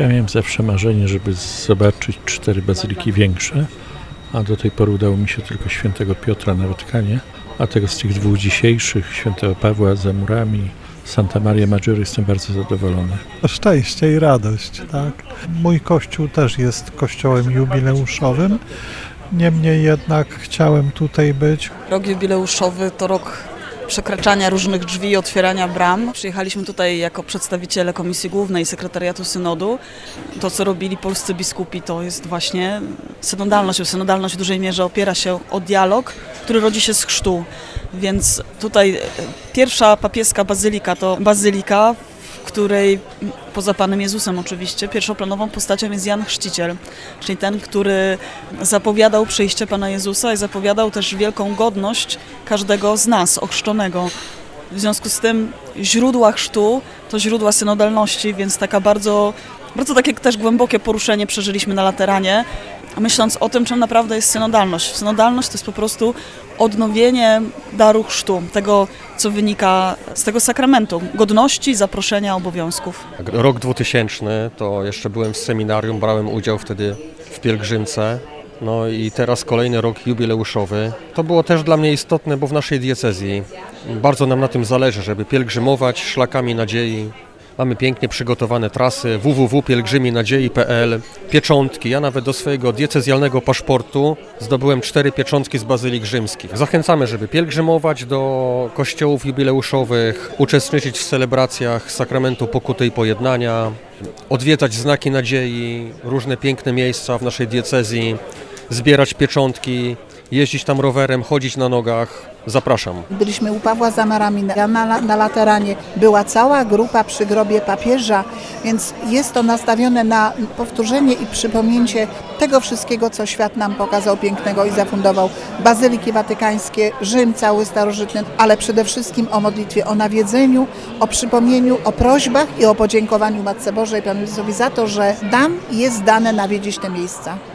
Ja miałem zawsze marzenie, żeby zobaczyć 4 bazyliki większe, a do tej pory udało mi się tylko świętego Piotra na Watykanie, a tego z tych 2 dzisiejszych, świętego Pawła za murami, Santa Maria Maggiore, jestem bardzo zadowolony. Szczęście i radość, tak. Mój kościół też jest kościołem jubileuszowym, niemniej jednak chciałem tutaj być. Rok jubileuszowy to rok przekraczania różnych drzwi i otwierania bram. Przyjechaliśmy tutaj jako przedstawiciele Komisji Głównej i Sekretariatu Synodu. To, co robili polscy biskupi, to jest właśnie synodalność. Synodalność w dużej mierze opiera się o dialog, który rodzi się z chrztu. Więc tutaj pierwsza papieska bazylika to bazylika, w której poza Panem Jezusem oczywiście pierwszoplanową postacią jest Jan Chrzciciel, czyli ten, który zapowiadał przyjście Pana Jezusa i zapowiadał też wielką godność każdego z nas, ochrzczonego. W związku z tym źródła chrztu to źródła synodalności, więc bardzo takie też głębokie poruszenie przeżyliśmy na Lateranie, myśląc o tym, czym naprawdę jest synodalność. Synodalność to jest po prostu odnowienie daru chrztu, tego, co wynika z tego sakramentu, godności, zaproszenia, obowiązków. Rok 2000, to jeszcze byłem w seminarium, brałem udział wtedy w pielgrzymce. No i teraz kolejny rok jubileuszowy. To było też dla mnie istotne, bo w naszej diecezji bardzo nam na tym zależy, żeby pielgrzymować szlakami nadziei. Mamy pięknie przygotowane trasy www.pielgrzyminadziei.pl, pieczątki. Ja nawet do swojego diecezjalnego paszportu zdobyłem 4 pieczątki z bazylik rzymskich. Zachęcamy, żeby pielgrzymować do kościołów jubileuszowych, uczestniczyć w celebracjach sakramentu pokuty i pojednania, odwiedzać znaki nadziei, różne piękne miejsca w naszej diecezji, zbierać pieczątki, jeździć tam rowerem, chodzić na nogach. Zapraszam. Byliśmy u Pawła za Marami na Lateranie. Była cała grupa przy grobie papieża, więc jest to nastawione na powtórzenie i przypomnienie tego wszystkiego, co świat nam pokazał pięknego i zafundował. Bazyliki watykańskie, Rzym cały starożytny, ale przede wszystkim o modlitwie, o nawiedzeniu, o przypomnieniu, o prośbach i o podziękowaniu Matce Bożej Panu Jezusowi za to, że nam jest dane nawiedzić te miejsca.